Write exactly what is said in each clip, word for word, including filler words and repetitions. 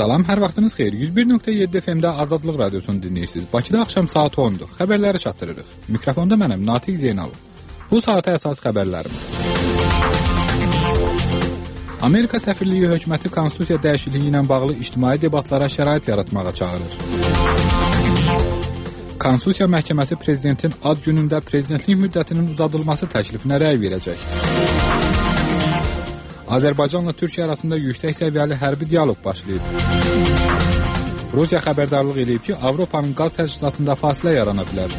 Salam, hər vaxtınız xeyir. yüz bir nöqtə yeddi F M-də Azadlıq Radiosunu dinləyirsiniz. Bakıda axşam saat ondur. Xəbərləri çatdırırıq. Mikrofonda mənəm, Natiq Zeynalov. Bu saata əsas xəbərlərimiz. Amerika səfirliyi hökuməti konstitusiya dəyişikliyi ilə bağlı ictimai debatlara şərait yaratmağa çağırır. Konstitusiya Məhkəməsi prezidentin ad günündə prezidentlik müddətinin uzadılması təklifinə rəy verəcək. Azərbaycanla Türkiyə arasında yüksək səviyyəli hərbi dialoq başlayıb. Rusiya xəbərdarlıq edib ki, Avropanın qaz təchizatında fasilə yarana bilər.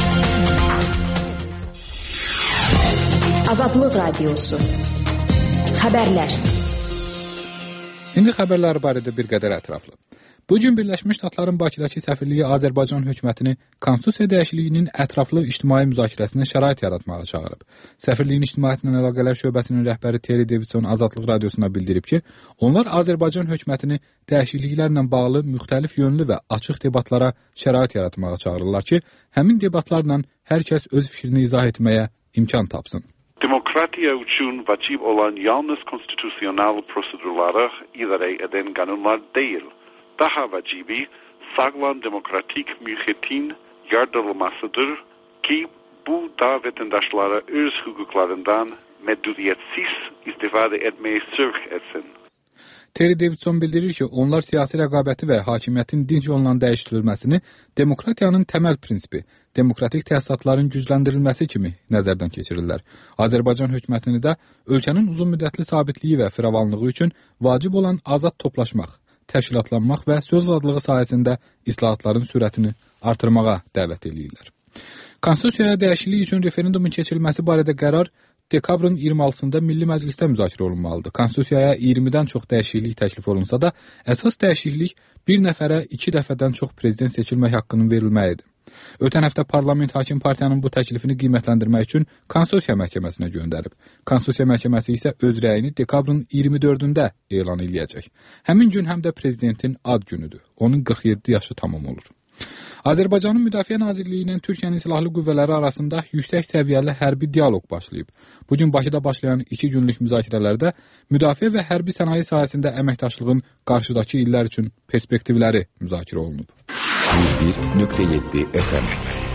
Azadlıq Radiosu. Xəbərlər. İndi xəbərlər barədə bir qədər ətraflı. Bu gün Birləşmiş Ştatların Bakıdakı səfirliyi Azərbaycan hökumətini konstitusiya dəyişikliyinin ətraflı ictimai müzakirəsinə şərait yaratmağa çağırıb. Səfirliyin ictimaiyyətlə əlaqələr şöbəsinin rəhbəri Terry Davidson Azadlıq Radiosuna bildirib ki, onlar Azərbaycan hökumətini dəyişikliklərlə bağlı müxtəlif yönlü və açıq debatlara şərait yaratmağa çağırırlar ki, həmin debatlarla hər kəs öz fikrini izah etməyə imkan tapsın. Demokratiya üçün vacib olan yalnız konstitusyonal prosedurlara idarə edən qanunlar deyil. Daha vacibi sağlam demokratik mühitin yaradılmasıdır ki bu da vatandaşlara öz hukuklarından məhdudiyyətsiz istifadə etməyə sövq etsin. Terry Davidson bildirir ki, onlar siyasi rəqabəti və hakimiyyətin dinc yolla dəyişdirilməsini demokratiyanın təməl prinsipi, demokratik təsisatların gücləndirilməsi kimi nəzərdən keçirirlər. Azərbaycan hökumətini də ölkənin uzun müddətli sabitliyi və firavanlığı üçün vacib olan azad toplaşmaq, təşkilatlanmaq və söz azadlığı sahəsində islahatların sürətini artırmağa dəvət edirlər. Konstitusiyaya dəyişiklik üçün referendumun keçirilməsi barədə qərar dekabrın iyirmi altısında Milli Məclisdə müzakirə olunmalıdır. Konstitusiyaya iyirmidən çox dəyişiklik təklif olunsa da, əsas dəyişiklik bir nəfərə iki dəfədən çox prezident seçilmək haqqının verilməyidir. Ötən həftə parlament hakim partiyanın bu təklifini qiymətləndirmək üçün Konstitusiya Məhkəməsinə göndərib. Konstitusiya Məhkəməsi isə öz rəyini dekabrın iyirmi dördündə elan edəcək. Həmin gün həm də prezidentin ad günüdür. Onun qırx yeddi yaşı tamam olur. Azərbaycanın Müdafiə Nazirliyi ilə Türkiyənin silahlı qüvvələri arasında yüksək səviyyəli hərbi dialoq başlayıb. Bugün Bakıda başlayan iki günlük müzakirələrdə müdafiə və hərbi sənaye sahəsində əməkdaşlığın qarşıdakı illər üçün perspektivləri müzakirə olunub. yüz bir nöqtə yeddi F M.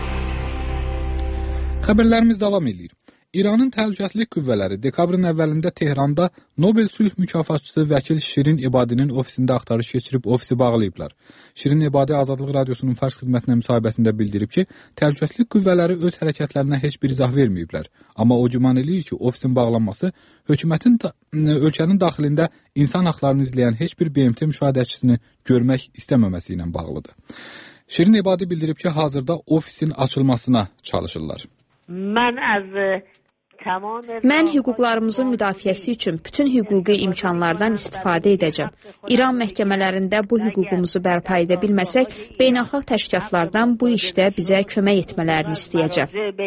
Xəbərlərimiz davam edir. İranın təhlükəsizlik qüvvələri dekabrın əvvəlində Tehranda Nobel sülh mükafatçısı vəkil Şirin Ebadinin ofisində axtarış keçirib ofisi bağlayıblar. Şirin Ebadi Azadlıq Radiosunun Fars xidmətinə müsahibəsində bildirib ki, təhlükəsizlik qüvvələri öz hərəkətlərinə heç bir izah verməyiblər. Amma o güman eləyir ki, ofisin bağlanması hökumətin da, ölkənin daxilində insan haqlarını izləyən heç bir B M T müşahidəçisini görmək istəməməsi ilə bağlıdır. Şirin Ebadi bildirib ki, hazırda ofisin açılmasına çalışırlar. Mən az Mən hüquqlarımızın müdafiəsi üçün bütün hüquqi imkanlardan istifadə edəcəm. İran məhkəmələrində bu hüququmuzu bərpa edə bilməsək, beynəlxalq təşkilatlardan bu işdə bizə kömək etmələrini istəyəcəm.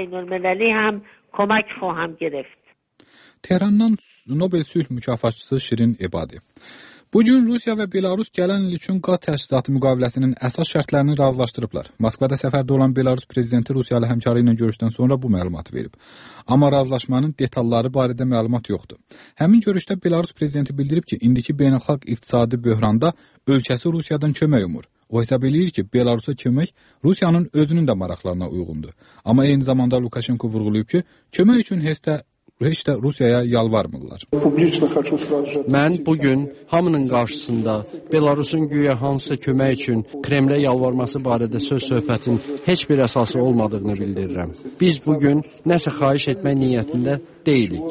Tehrandan Nobel sülh mükafatçısı Şirin Ebadi. Bugün Rusiya və Belarus gələn il üçün qaz təchizatı müqaviləsinin əsas şərtlərini razılaşdırıblar. Moskvada səfərdə olan Belarus prezidenti Rusiyalı həmkarı ilə görüşdən sonra bu məlumatı verib. Amma razılaşmanın detalları barədə məlumat yoxdur. Həmin görüşdə Belarus prezidenti bildirib ki, indiki beynəlxalq iqtisadi böhranda ölkəsi Rusiyadan kömək umur. O hesab eləyir ki, Belarusa kömək Rusiyanın özünün də maraqlarına uyğundur. Amma eyni zamanda Lukashenko vurğulayıb ki, kömək üçün heç də heç də Rusiyaya yalvarmırlar. Mən bugün hamının qarşısında Belarusun güya hansısa kömək üçün Kremlə yalvarması barədə söz söhbətin heç bir əsası olmadığını bildirirəm. Biz bugün nəsə xahiş etmək niyyətində deyilik.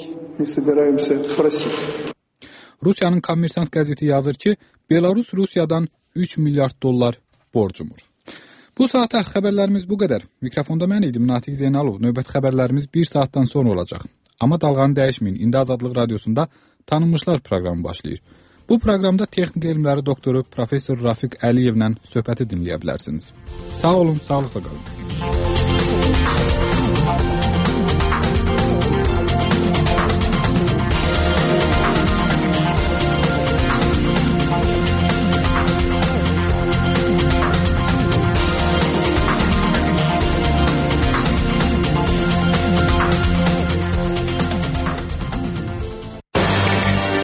Rusiyanın Kommersant qəzeti yazır ki, Belarus Rusiyadan üç milyard dollar borc umur. Bu saata xəbərlərimiz bu qədər. Mikrofonda mən idim, Natiq Zeynalov. Növbət xəbərlərimiz bir saatdan sonra olacaq. Amma dalğanı dəyişməyin. İndi Azadlıq Radiosunda Tanınmışlar proqramı başlayır. Bu proqramda texnik elmləri doktoru professor Rafiq Əliyevlə söhbəti dinləyə bilərsiniz. Sağ olun, sağlıqla qalın.